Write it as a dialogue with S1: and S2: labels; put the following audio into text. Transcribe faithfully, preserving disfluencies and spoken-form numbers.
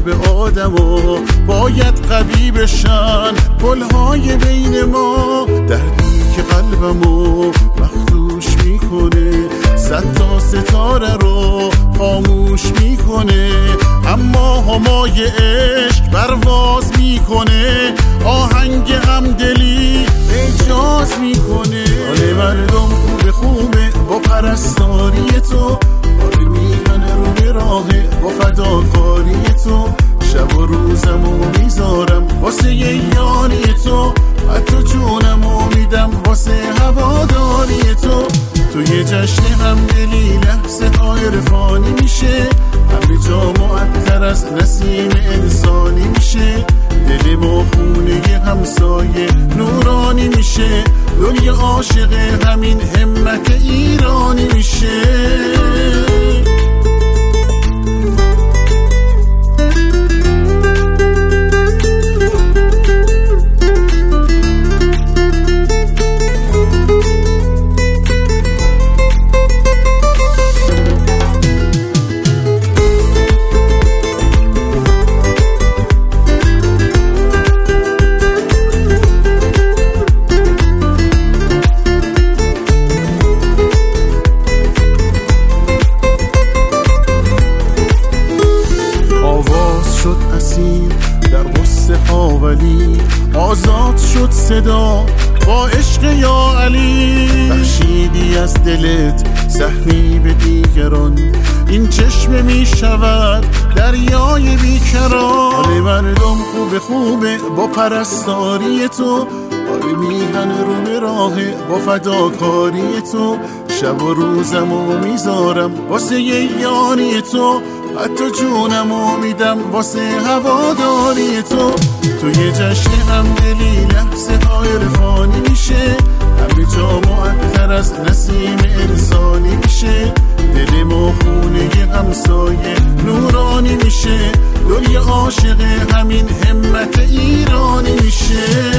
S1: قلب آدمو باید قوی بشن پلهای بین ما. دردی که قلبمو مخدوش میکنه صد تا ستاره رو خاموش میکنه، اما همای عشق پرواز میکنه، آهنگ همدلی اجاز میکنه. حال مردم خوب خوبه با پرستاری تو، حال میهن رو به راهه با فداکاری تو، شب و روزمو میذارم واسه یاری تو، حتی جونمو میدم واسه هواداری تو. توی جشن همدلی لحظه های رفانی میشه، همه جا معطر از نسیم انسانی میشه، دل ما خونه همسایه نورانی میشه، دنیا عاشق همین همت ایرانی میشه. در غصه حوالی آزاد شد صدا با عشق یا علی، بخشیدی از دلت سهمی به دیگران، این چشم می شود دریای بیکران. حال مردم خوب خوبه با پرستاری تو، حال میهن رو به راهه با فداکاری تو، شب و روزمو میذارم واسه یاری تو، حتی جونمو میدم واسه هواداری تو. توی جشن همدلی لحظه های رفانی میشه، همه جا معطر از نسیم انسانی میشه، دل ما خونه همسایه نورانی میشه، دنیا عاشق همین همت ایرانی میشه.